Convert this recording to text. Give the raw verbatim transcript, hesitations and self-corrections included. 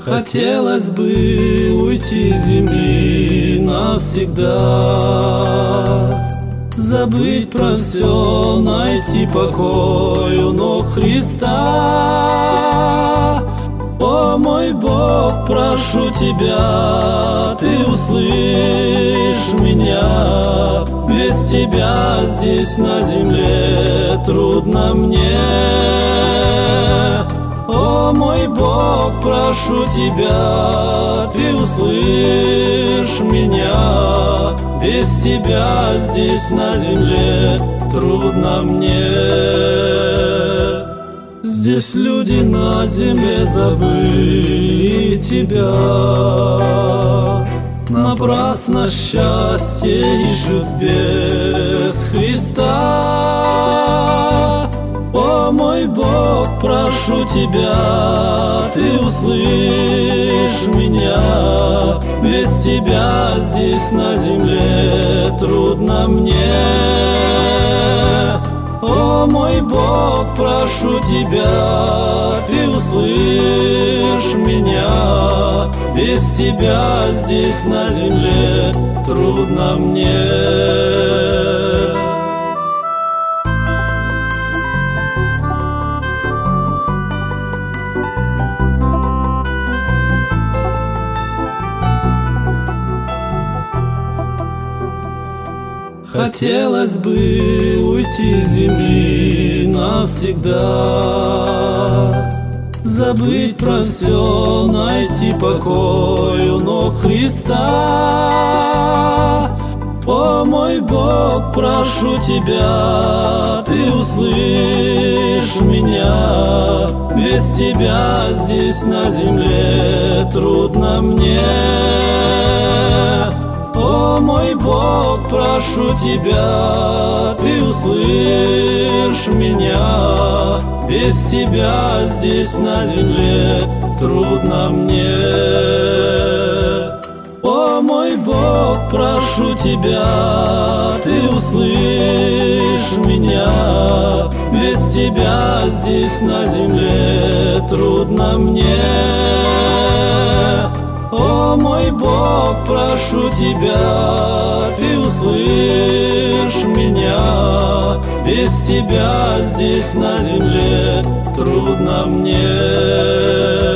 Хотелось бы уйти с земли навсегда, забыть про все, найти покой у ног Христа. О мой Бог, прошу Тебя, Ты услышь меня, без Тебя здесь на земле трудно мне. О мой Бог, прошу Тебя, Ты услышь меня, без Тебя здесь на земле трудно мне. Здесь люди на земле забыли Тебя, напрасно счастье ищут без Христа. О мой Бог, прошу Тебя, Ты услышь меня, без Тебя здесь на земле трудно мне. О мой Бог, прошу Тебя, Ты услышь меня, без Тебя здесь на земле трудно мне. Хотелось бы уйти с земли навсегда, забыть про все, найти покой у ног Христа. О мой Бог, прошу Тебя, Ты услышь меня, без Тебя здесь на земле трудно мне. О мой Бог, прошу Тебя, Ты услышь меня, без Тебя здесь на земле трудно мне. О мой Бог, прошу Тебя, Ты услышь меня, без Тебя здесь на земле трудно мне. О мой Бог, прошу Тебя, Ты услышь меня, без Тебя здесь на земле трудно мне.